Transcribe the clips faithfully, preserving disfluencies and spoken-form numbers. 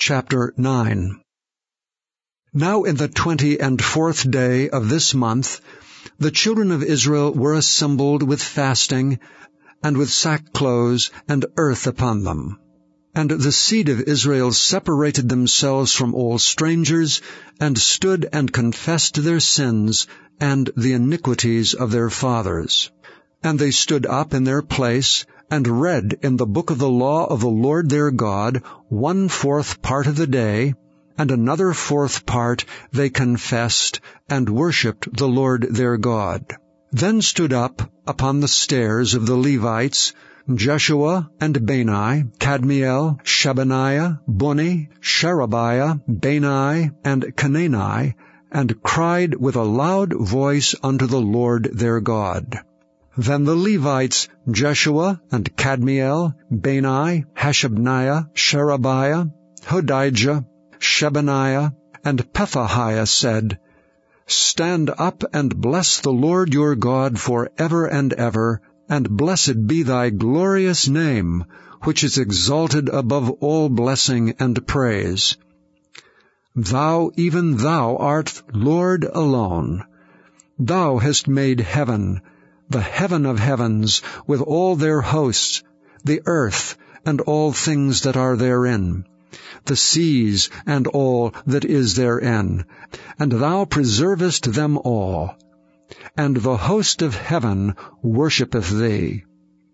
Chapter nine. Now in the twenty and fourth day of this month, the children of Israel were assembled with fasting, and with sackcloths and earth upon them. And the seed of Israel separated themselves from all strangers, and stood and confessed their sins and the iniquities of their fathers. And they stood up in their place, and read in the book of the law of the Lord their God one fourth part of the day, and another fourth part they confessed and worshipped the Lord their God. Then stood up upon the stairs of the Levites Jeshua and Bani, Kadmiel, Shebaniah, Bunni, Sherebiah, Bani, and Canaani, and cried with a loud voice unto the Lord their God. Then the Levites, Jeshua and Kadmiel, Bani, Hashabniah, Sherebiah, Hodijah, Shebaniah, and Pethahiah said, Stand up and bless the Lord your God for ever and ever, and blessed be thy glorious name, which is exalted above all blessing and praise. Thou, even thou, art Lord alone. Thou hast made heaven, the heaven of heavens, with all their hosts, the earth, and all things that are therein, the seas, and all that is therein, and thou preservest them all. And the host of heaven worshippeth thee.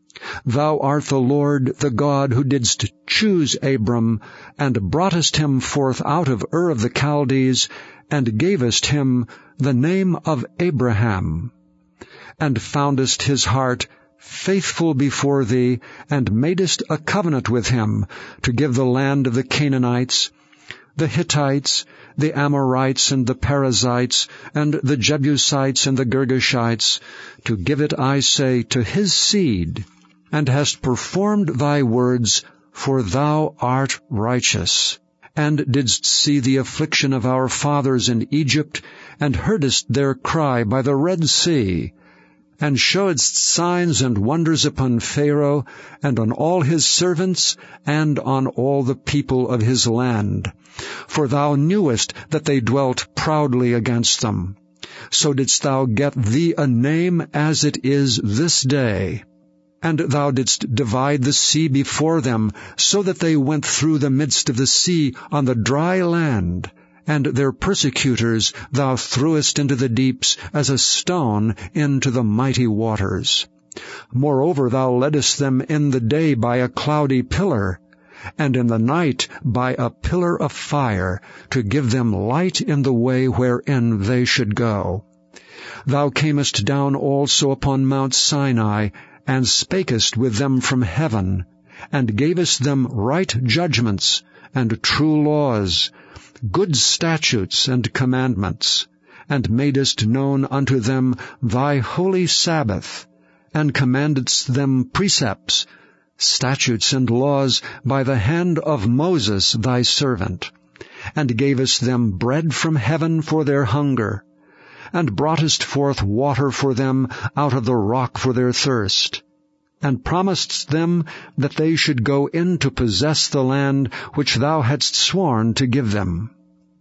Thou art the Lord, the God, who didst choose Abram, and broughtest him forth out of Ur of the Chaldees, and gavest him the name of Abraham, and foundest his heart faithful before thee, and madest a covenant with him, to give the land of the Canaanites, the Hittites, the Amorites, and the Perizzites, and the Jebusites, and the Girgashites, to give it, I say, to his seed, and hast performed thy words, for thou art righteous, and didst see the affliction of our fathers in Egypt, and heardest their cry by the Red Sea, and showedst signs and wonders upon Pharaoh, and on all his servants, and on all the people of his land. For thou knewest that they dwelt proudly against them. So didst thou get thee a name as it is this day. And thou didst divide the sea before them, so that they went through the midst of the sea on the dry land. And their persecutors thou threwest into the deeps as a stone into the mighty waters. Moreover, thou leddest them in the day by a cloudy pillar, and in the night by a pillar of fire, to give them light in the way wherein they should go. Thou camest down also upon Mount Sinai, and spakest with them from heaven, and gavest them right judgments, and true laws, good statutes and commandments, and madest known unto them thy holy Sabbath, and commandedst them precepts, statutes and laws by the hand of Moses thy servant, and gavest them bread from heaven for their hunger, and broughtest forth water for them out of the rock for their thirst, and promisedst them that they should go in to possess the land which thou hadst sworn to give them.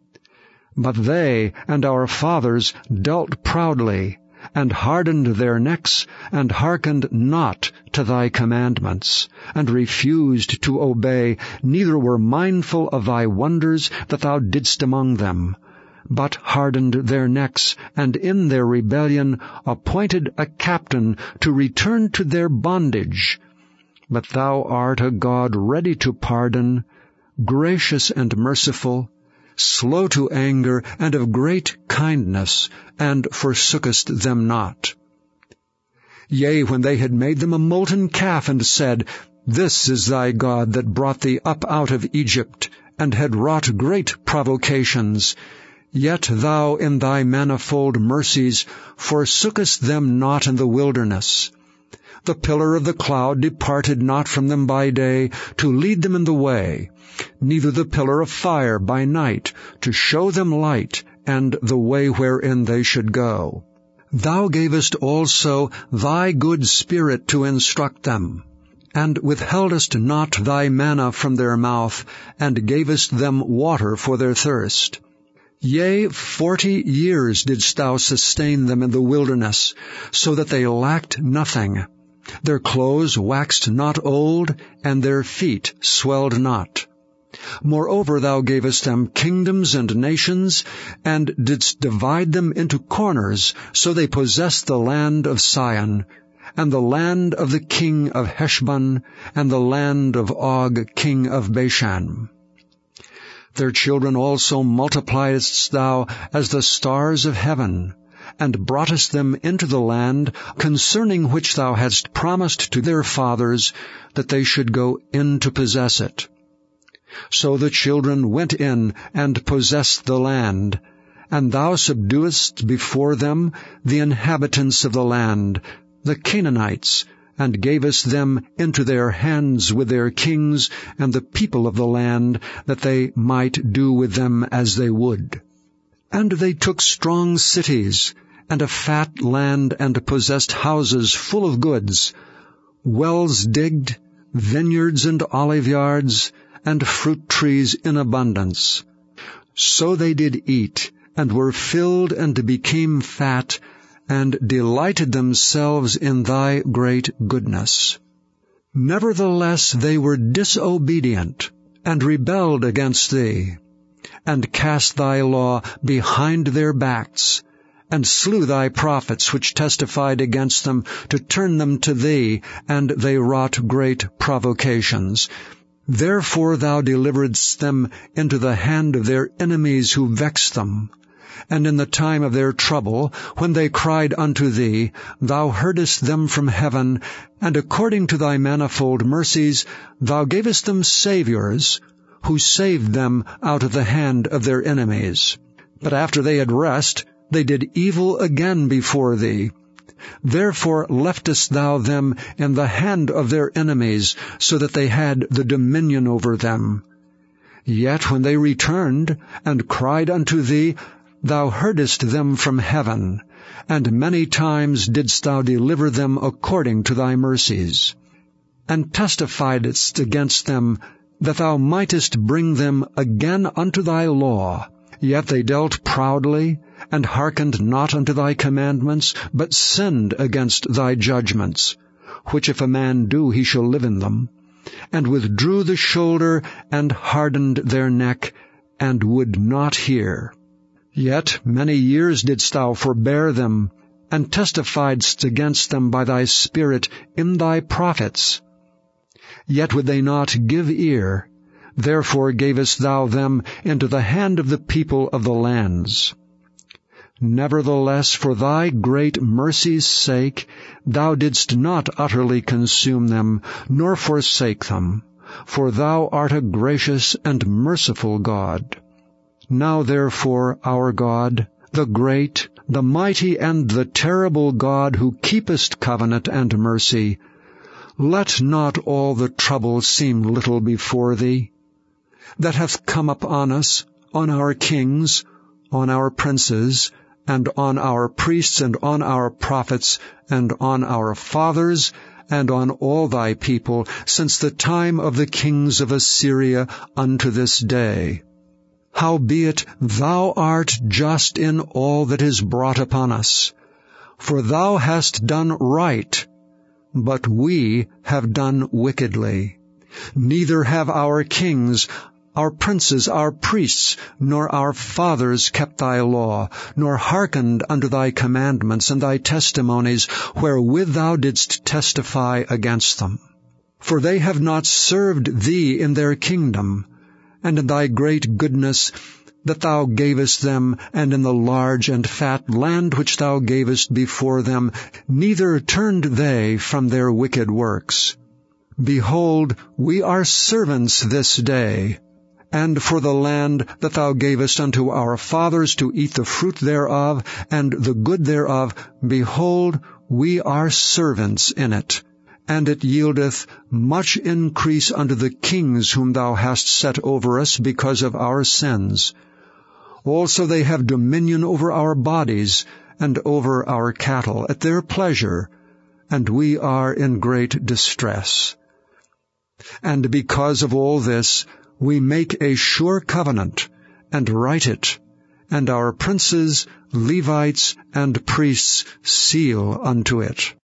But they and our fathers dealt proudly, and hardened their necks, and hearkened not to thy commandments, and refused to obey, neither were mindful of thy wonders that thou didst among them, but hardened their necks, and in their rebellion appointed a captain to return to their bondage. But thou art a God ready to pardon, gracious and merciful, slow to anger, and of great kindness, and forsookest them not. Yea, when they had made them a molten calf, and said, This is thy God that brought thee up out of Egypt, and had wrought great provocations, yet thou in thy manifold mercies forsookest them not in the wilderness. The pillar of the cloud departed not from them by day, to lead them in the way, neither the pillar of fire by night, to show them light, and the way wherein they should go. Thou gavest also thy good Spirit to instruct them, and withheldest not thy manna from their mouth, and gavest them water for their thirst. Yea, forty years didst thou sustain them in the wilderness, so that they lacked nothing. Their clothes waxed not old, and their feet swelled not. Moreover, thou gavest them kingdoms and nations, and didst divide them into corners, so they possessed the land of Sihon, and the land of the king of Heshbon, and the land of Og king of Bashan. Their children also multipliedst thou as the stars of heaven, and broughtest them into the land, concerning which thou hadst promised to their fathers, that they should go in to possess it. So the children went in and possessed the land, and thou subduedst before them the inhabitants of the land, the Canaanites, and gavest them into their hands with their kings and the people of the land, that they might do with them as they would. And they took strong cities, and a fat land, and possessed houses full of goods, wells digged, vineyards and oliveyards, and fruit trees in abundance. So they did eat, and were filled, and became fat, and delighted themselves in thy great goodness. Nevertheless they were disobedient, and rebelled against thee, and cast thy law behind their backs, and slew thy prophets which testified against them, to turn them to thee, and they wrought great provocations. Therefore thou deliveredst them into the hand of their enemies who vexed them. And in the time of their trouble, when they cried unto thee, thou heardest them from heaven, and according to thy manifold mercies, thou gavest them saviors, who saved them out of the hand of their enemies. But after they had rest, they did evil again before thee. Therefore leftest thou them in the hand of their enemies, so that they had the dominion over them. Yet when they returned, and cried unto thee, thou heardest them from heaven, and many times didst thou deliver them according to thy mercies, and testifiedst against them, that thou mightest bring them again unto thy law. Yet they dealt proudly, and hearkened not unto thy commandments, but sinned against thy judgments, which if a man do, he shall live in them, and withdrew the shoulder, and hardened their neck, and would not hear. Yet many years didst thou forbear them, and testifiedst against them by thy Spirit in thy prophets. Yet would they not give ear, therefore gavest thou them into the hand of the people of the lands. Nevertheless, for thy great mercy's sake, thou didst not utterly consume them, nor forsake them, for thou art a gracious and merciful God. Now therefore, our God, the great, the mighty, and the terrible God, who keepest covenant and mercy, let not all the trouble seem little before thee, that hath come upon us, on our kings, on our princes, and on our priests, and on our prophets, and on our fathers, and on all thy people, since the time of the kings of Assyria unto this day. Howbeit thou art just in all that is brought upon us, for thou hast done right, but we have done wickedly. Neither have our kings, our princes, our priests, nor our fathers kept thy law, nor hearkened unto thy commandments and thy testimonies, wherewith thou didst testify against them. For they have not served thee in their kingdom, and in thy great goodness that thou gavest them, and in the large and fat land which thou gavest before them, neither turned they from their wicked works. Behold, we are servants this day, and for the land that thou gavest unto our fathers to eat the fruit thereof, and the good thereof, behold, we are servants in it. And it yieldeth much increase unto the kings whom thou hast set over us because of our sins. Also they have dominion over our bodies, and over our cattle, at their pleasure, and we are in great distress. And because of all this, we make a sure covenant, and write it, and our princes, Levites, and priests seal unto it.